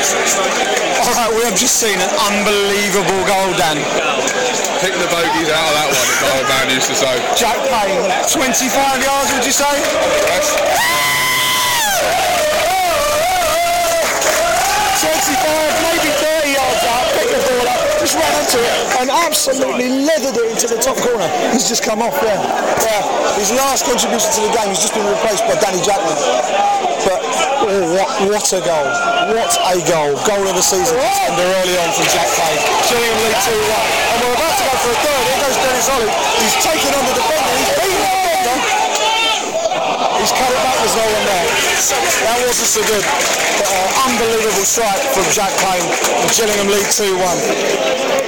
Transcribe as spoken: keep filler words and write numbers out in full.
All right, we have just seen an unbelievable goal, Dan. Pick the bogeys out of that one, as the old man used to say. Jack Payne, twenty-five yards, would you say? Yes. twenty-five, maybe thirty yards out, pick the ball up, just ran into it and absolutely leathered it into the top corner. He's just come off there. Yeah, his last contribution to the game, he's just been replaced by Danny Jackman. But oh, what, what a goal. What a goal. Goal of the season. And they're early on from Jack Payne. Gillingham lead two one. And we're about to go for a third. Here goes Dennis Ollie. He's taken on the defender. He's beaten the defender. He's cut it back, there's no one there. That wasn't so good. But uh, unbelievable strike from Jack Payne. And Gillingham lead two one.